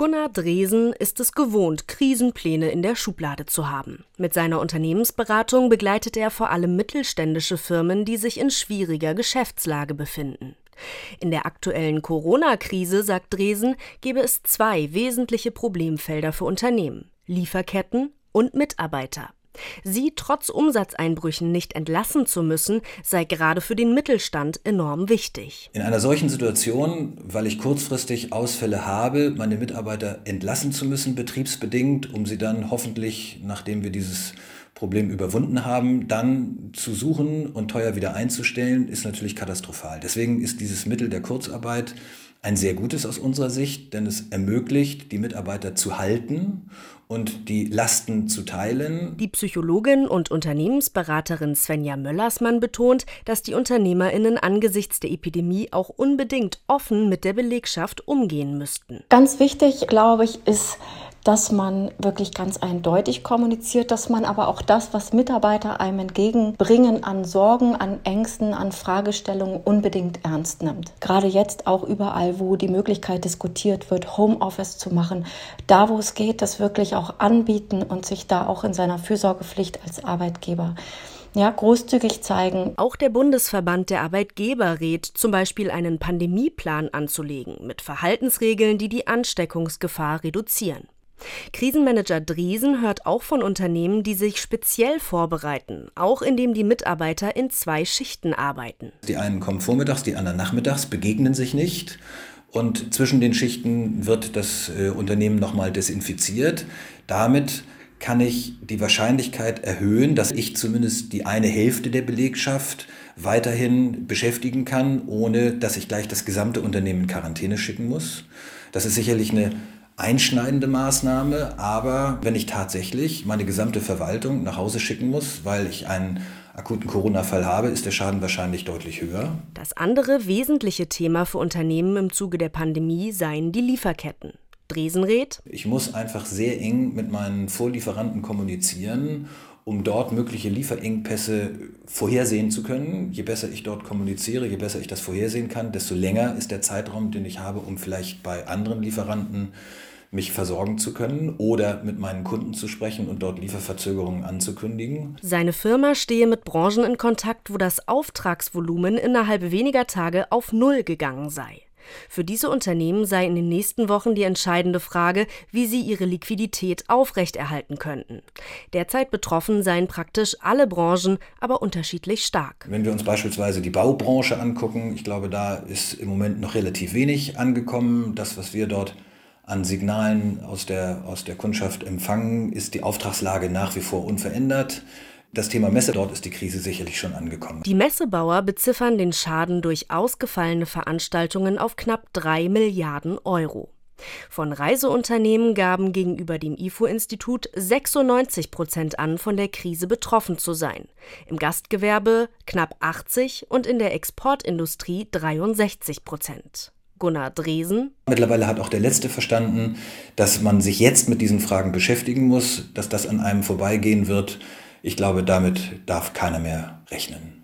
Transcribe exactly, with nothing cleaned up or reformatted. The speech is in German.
Gunnar Dresen ist es gewohnt, Krisenpläne in der Schublade zu haben. Mit seiner Unternehmensberatung begleitet er vor allem mittelständische Firmen, die sich in schwieriger Geschäftslage befinden. In der aktuellen Corona-Krise, sagt Dresen, gebe es zwei wesentliche Problemfelder für Unternehmen: Lieferketten und Mitarbeiter. Sie trotz Umsatzeinbrüchen nicht entlassen zu müssen, sei gerade für den Mittelstand enorm wichtig. In einer solchen Situation, weil ich kurzfristig Ausfälle habe, meine Mitarbeiter entlassen zu müssen, betriebsbedingt, um sie dann hoffentlich, nachdem wir dieses Problem überwunden haben, dann zu suchen und teuer wieder einzustellen, ist natürlich katastrophal. Deswegen ist dieses Mittel der Kurzarbeit ein sehr gutes aus unserer Sicht, denn es ermöglicht, die Mitarbeiter zu halten und die Lasten zu teilen. Die Psychologin und Unternehmensberaterin Svenja Möllersmann betont, dass die UnternehmerInnen angesichts der Epidemie auch unbedingt offen mit der Belegschaft umgehen müssten. Ganz wichtig, glaube ich, ist, dass man wirklich ganz eindeutig kommuniziert, dass man aber auch das, was Mitarbeiter einem entgegenbringen an Sorgen, an Ängsten, an Fragestellungen unbedingt ernst nimmt. Gerade jetzt auch überall, wo die Möglichkeit diskutiert wird, Homeoffice zu machen, da wo es geht, das wirklich auch anbieten und sich da auch in seiner Fürsorgepflicht als Arbeitgeber ja, großzügig zeigen. Auch der Bundesverband der Arbeitgeber rät, zum Beispiel einen Pandemieplan anzulegen mit Verhaltensregeln, die die Ansteckungsgefahr reduzieren. Krisenmanager Dresen hört auch von Unternehmen, die sich speziell vorbereiten, auch indem die Mitarbeiter in zwei Schichten arbeiten. Die einen kommen vormittags, die anderen nachmittags, begegnen sich nicht. Und zwischen den Schichten wird das äh, Unternehmen nochmal desinfiziert. Damit kann ich die Wahrscheinlichkeit erhöhen, dass ich zumindest die eine Hälfte der Belegschaft weiterhin beschäftigen kann, ohne dass ich gleich das gesamte Unternehmen in Quarantäne schicken muss. Das ist sicherlich eine einschneidende Maßnahme, aber wenn ich tatsächlich meine gesamte Verwaltung nach Hause schicken muss, weil ich einen akuten Corona-Fall habe, ist der Schaden wahrscheinlich deutlich höher. Das andere wesentliche Thema für Unternehmen im Zuge der Pandemie seien die Lieferketten. Dresen rät: Ich muss einfach sehr eng mit meinen Vorlieferanten kommunizieren, um dort mögliche Lieferengpässe vorhersehen zu können. Je besser ich dort kommuniziere, je besser ich das vorhersehen kann, desto länger ist der Zeitraum, den ich habe, um vielleicht bei anderen Lieferanten mich versorgen zu können oder mit meinen Kunden zu sprechen und dort Lieferverzögerungen anzukündigen. Seine Firma stehe mit Branchen in Kontakt, wo das Auftragsvolumen innerhalb weniger Tage auf Null gegangen sei. Für diese Unternehmen sei in den nächsten Wochen die entscheidende Frage, wie sie ihre Liquidität aufrechterhalten könnten. Derzeit betroffen seien praktisch alle Branchen, aber unterschiedlich stark. Wenn wir uns beispielsweise die Baubranche angucken, ich glaube, da ist im Moment noch relativ wenig angekommen. Das, was wir dort an Signalen aus der, aus der Kundschaft empfangen, ist die Auftragslage nach wie vor unverändert. Das Thema Messe, dort ist die Krise sicherlich schon angekommen. Die Messebauer beziffern den Schaden durch ausgefallene Veranstaltungen auf knapp drei Milliarden Euro. Von Reiseunternehmen gaben gegenüber dem I F O-Institut sechsundneunzig Prozent an, von der Krise betroffen zu sein. Im Gastgewerbe knapp achtzig und in der Exportindustrie dreiundsechzig Prozent. Gunnar Dresen: Mittlerweile hat auch der Letzte verstanden, dass man sich jetzt mit diesen Fragen beschäftigen muss, dass das an einem vorbeigehen wird. Ich glaube, damit darf keiner mehr rechnen.